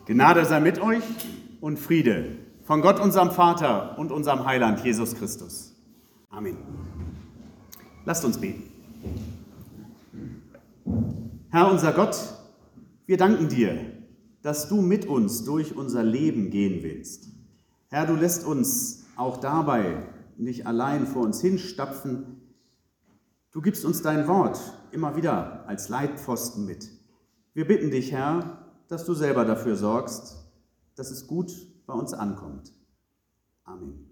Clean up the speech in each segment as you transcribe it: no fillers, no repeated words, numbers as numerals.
Gnade sei mit euch und Friede von Gott, unserem Vater und unserem Heiland, Jesus Christus. Amen. Lasst uns beten. Herr unser Gott, wir danken dir, dass du mit uns durch unser Leben gehen willst. Herr, du lässt uns auch dabei nicht allein vor uns hinstapfen. Du gibst uns dein Wort immer wieder als Leitpfosten mit. Wir bitten dich, Herr, dass du selber dafür sorgst, dass es gut bei uns ankommt. Amen.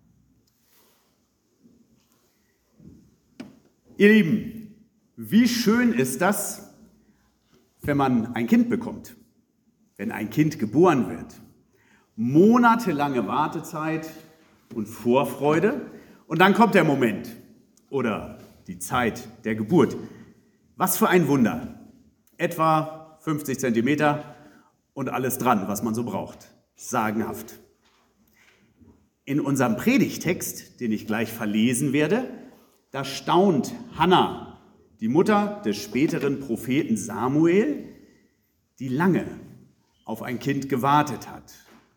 Ihr Lieben, wie schön ist das, wenn man ein Kind bekommt, wenn ein Kind geboren wird. Monatelange Wartezeit und Vorfreude und dann kommt der Moment oder die Zeit der Geburt. Was für ein Wunder. Etwa 50 Zentimeter und alles dran, was man so braucht. Sagenhaft. In unserem Predigtext, den ich gleich verlesen werde, da staunt Hannah, die Mutter des späteren Propheten Samuel, die lange auf ein Kind gewartet hat.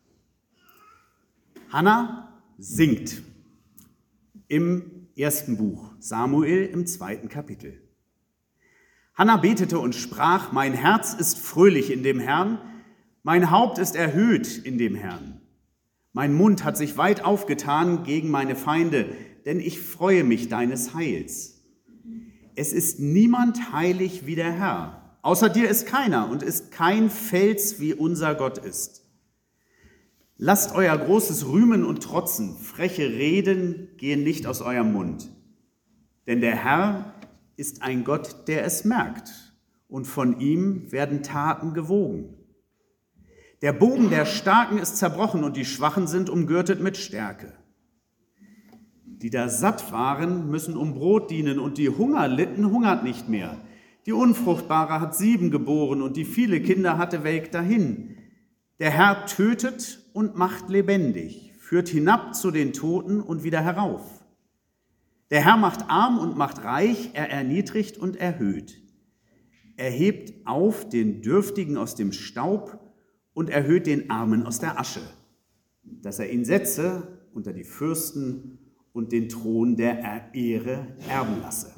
Hannah singt im ersten Buch, Samuel im 2. Kapitel. Hannah betete und sprach: Mein Herz ist fröhlich in dem Herrn, mein Haupt ist erhöht in dem Herrn. Mein Mund hat sich weit aufgetan gegen meine Feinde, denn ich freue mich deines Heils. Es ist niemand heilig wie der Herr. Außer dir ist keiner und ist kein Fels, wie unser Gott ist. Lasst euer großes Rühmen und Trotzen, freche Reden gehen nicht aus eurem Mund. Denn der Herr ist ein Gott, der es merkt, und von ihm werden Taten gewogen. Der Bogen der Starken ist zerbrochen und die Schwachen sind umgürtet mit Stärke. Die da satt waren, müssen um Brot dienen und die Hunger litten, hungert nicht mehr. Die Unfruchtbare hat 7 geboren und die viele Kinder hatte welk dahin. Der Herr tötet und macht lebendig, führt hinab zu den Toten und wieder herauf. Der Herr macht arm und macht reich, er erniedrigt und erhöht. Er hebt auf den Dürftigen aus dem Staub und erhöht den Armen aus der Asche, dass er ihn setze unter die Fürsten und den Thron der Ehre erben lasse.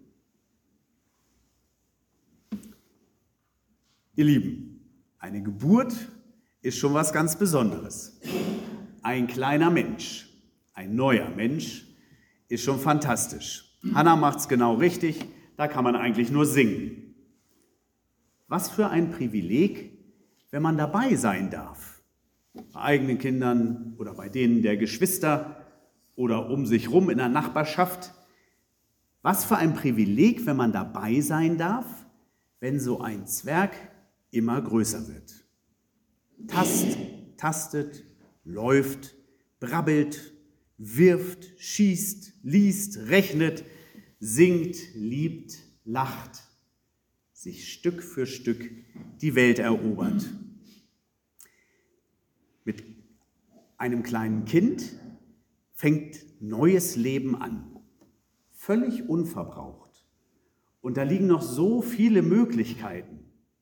Ihr Lieben, eine Geburt ist schon was ganz Besonderes. Ein kleiner Mensch, ein neuer Mensch, ist schon fantastisch. Hannah macht's genau richtig, da kann man eigentlich nur singen. Was für ein Privileg, wenn man dabei sein darf. Bei eigenen Kindern oder bei denen der Geschwister oder um sich rum in der Nachbarschaft. Was für ein Privileg, wenn man dabei sein darf, wenn so ein Zwerg immer größer wird. Tastet, läuft, brabbelt, wirft, schießt, liest, rechnet, singt, liebt, lacht, sich Stück für Stück die Welt erobert. Mit einem kleinen Kind fängt neues Leben an, völlig unverbraucht. Und da liegen noch so viele Möglichkeiten.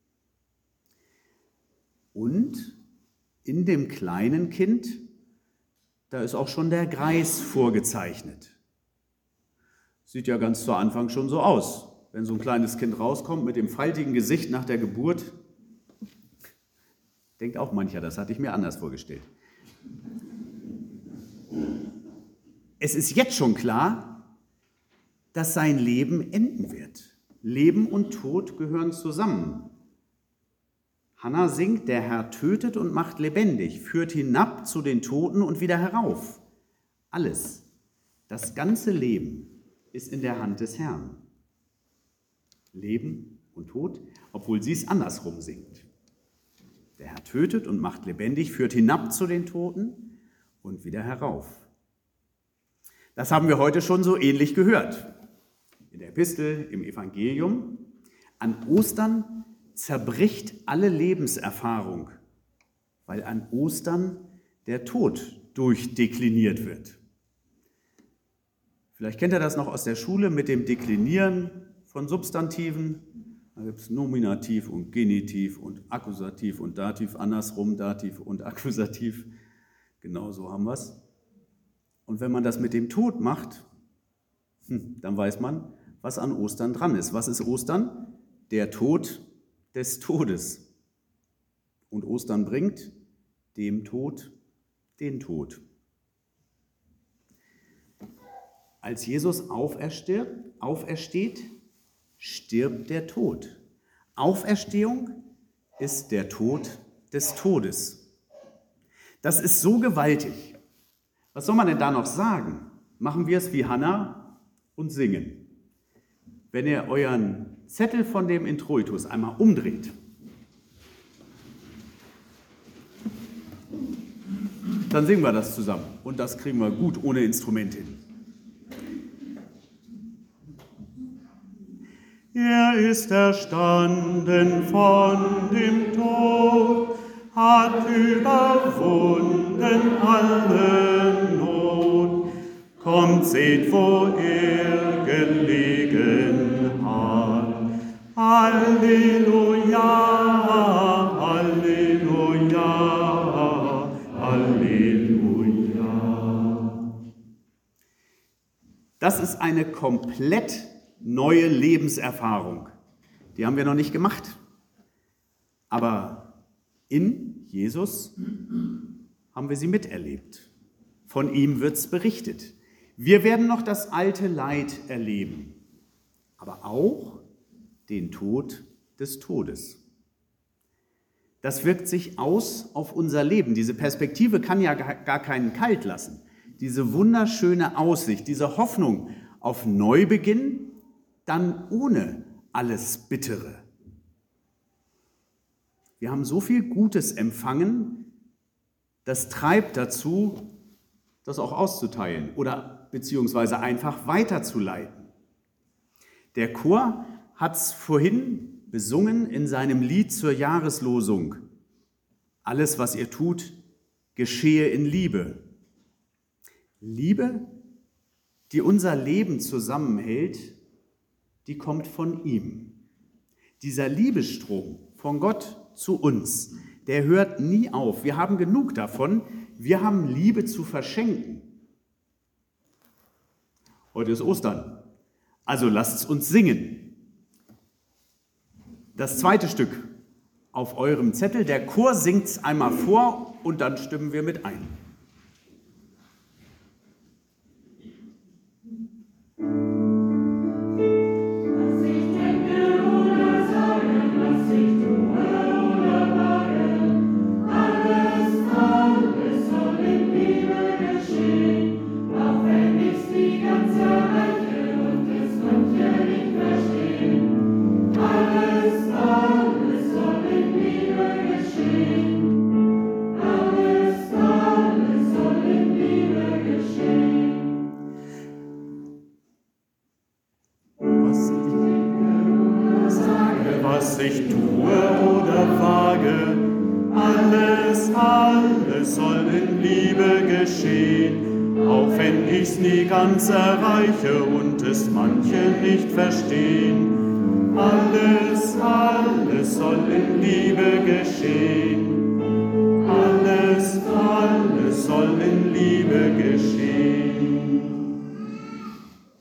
Und in dem kleinen Kind, da ist auch schon der Greis vorgezeichnet. Sieht ja ganz zu Anfang schon so aus. Wenn so ein kleines Kind rauskommt mit dem faltigen Gesicht nach der Geburt, denkt auch mancher, das hatte ich mir anders vorgestellt. Es ist jetzt schon klar, dass sein Leben enden wird. Leben und Tod gehören zusammen. Hannah singt: Der Herr tötet und macht lebendig, führt hinab zu den Toten und wieder herauf. Alles, das ganze Leben ist in der Hand des Herrn. Leben und Tod, obwohl sie es andersrum singt. Der Herr tötet und macht lebendig, führt hinab zu den Toten und wieder herauf. Das haben wir heute schon so ähnlich gehört. In der Epistel, im Evangelium. An Ostern zerbricht alle Lebenserfahrung, weil an Ostern der Tod durchdekliniert wird. Vielleicht kennt ihr das noch aus der Schule mit dem Deklinieren von Substantiven. Da gibt es Nominativ und Genitiv und Akkusativ und Dativ, andersrum, Dativ und Akkusativ. Genau so haben wir es. Und wenn man das mit dem Tod macht, dann weiß man, was an Ostern dran ist. Was ist Ostern? Der Tod des Todes. Und Ostern bringt dem Tod den Tod. Als Jesus aufersteht, stirbt der Tod. Auferstehung ist der Tod des Todes. Das ist so gewaltig. Was soll man denn da noch sagen? Machen wir es wie Hannah und singen. Wenn ihr euren Zettel von dem Introitus einmal umdreht, dann singen wir das zusammen. Und das kriegen wir gut ohne Instrument hin. Er ist erstanden von dem Tod, hat überwunden alle Not. Kommt, seht, wo er gelegen hat. Halleluja, Halleluja, Halleluja. Das ist eine komplett neue Lebenserfahrung. Die haben wir noch nicht gemacht. Aber in Jesus haben wir sie miterlebt. Von ihm wird es berichtet. Wir werden noch das alte Leid erleben, aber auch den Tod des Todes. Das wirkt sich aus auf unser Leben. Diese Perspektive kann ja gar keinen kalt lassen. Diese wunderschöne Aussicht, diese Hoffnung auf Neubeginn, dann ohne alles Bittere. Wir haben so viel Gutes empfangen, das treibt dazu, das auch auszuteilen oder beziehungsweise einfach weiterzuleiten. Der Chor hat es vorhin besungen in seinem Lied zur Jahreslosung. Alles, was ihr tut, geschehe in Liebe. Liebe, die unser Leben zusammenhält, die kommt von ihm. Dieser Liebesstrom von Gott zu uns, der hört nie auf. Wir haben genug davon. Wir haben Liebe zu verschenken. Heute ist Ostern, also lasst uns singen. Das zweite Stück auf eurem Zettel. Der Chor singt es einmal vor und dann stimmen wir mit ein. Ganz erreiche und es manche nicht verstehen. Alles soll in Liebe geschehen. Alles soll in Liebe geschehen.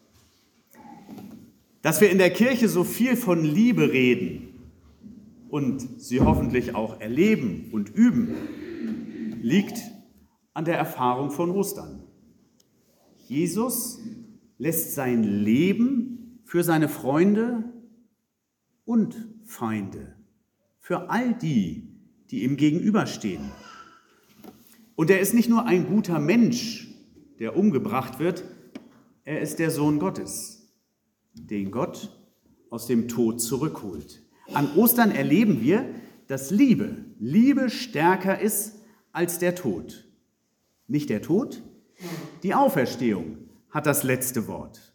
Dass wir in der Kirche so viel von Liebe reden und sie hoffentlich auch erleben und üben, liegt an der Erfahrung von Ostern. Jesus lässt sein Leben für seine Freunde und Feinde, für all die, die ihm gegenüberstehen. Und er ist nicht nur ein guter Mensch, der umgebracht wird, er ist der Sohn Gottes, den Gott aus dem Tod zurückholt. An Ostern erleben wir, dass Liebe stärker ist als der Tod. Nicht der Tod, die Auferstehung hat das letzte Wort.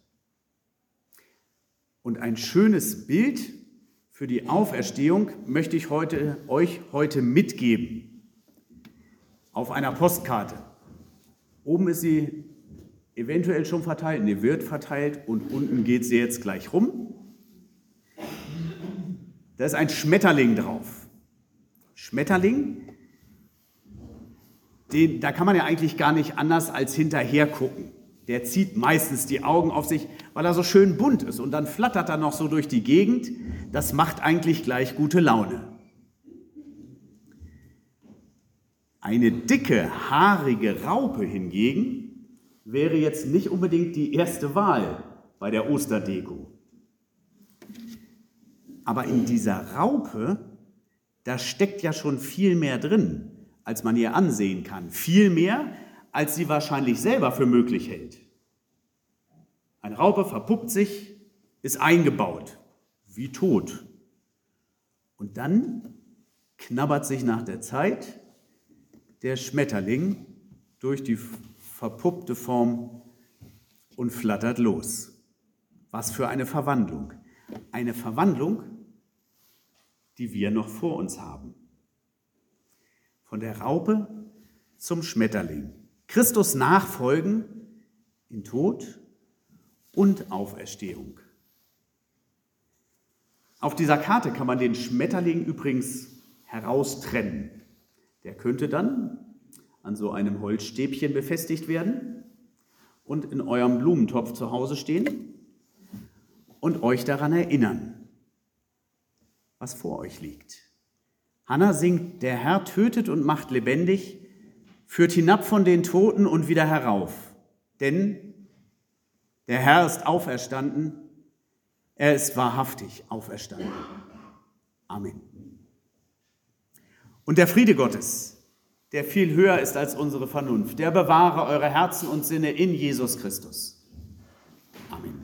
Und ein schönes Bild für die Auferstehung möchte ich euch heute mitgeben. Auf einer Postkarte. Oben ist sie eventuell schon verteilt, wird verteilt und unten geht sie jetzt gleich rum. Da ist ein Schmetterling drauf. Schmetterling, da kann man ja eigentlich gar nicht anders als hinterher gucken. Der zieht meistens die Augen auf sich, weil er so schön bunt ist. Und dann flattert er noch so durch die Gegend. Das macht eigentlich gleich gute Laune. Eine dicke, haarige Raupe hingegen wäre jetzt nicht unbedingt die erste Wahl bei der Osterdeko. Aber in dieser Raupe, da steckt ja schon viel mehr drin, als man ihr ansehen kann. Viel mehr, als sie wahrscheinlich selber für möglich hält. Eine Raupe verpuppt sich, ist eingebaut, wie tot. Und dann knabbert sich nach der Zeit der Schmetterling durch die verpuppte Form und flattert los. Was für eine Verwandlung. Eine Verwandlung, die wir noch vor uns haben. Von der Raupe zum Schmetterling. Christus nachfolgen in Tod und Auferstehung. Auf dieser Karte kann man den Schmetterling übrigens heraustrennen. Der könnte dann an so einem Holzstäbchen befestigt werden und in eurem Blumentopf zu Hause stehen und euch daran erinnern, was vor euch liegt. Hannah singt, der Herr tötet und macht lebendig, führt hinab von den Toten und wieder herauf. Denn der Herr ist auferstanden, er ist wahrhaftig auferstanden. Amen. Und der Friede Gottes, der viel höher ist als unsere Vernunft, der bewahre eure Herzen und Sinne in Jesus Christus. Amen.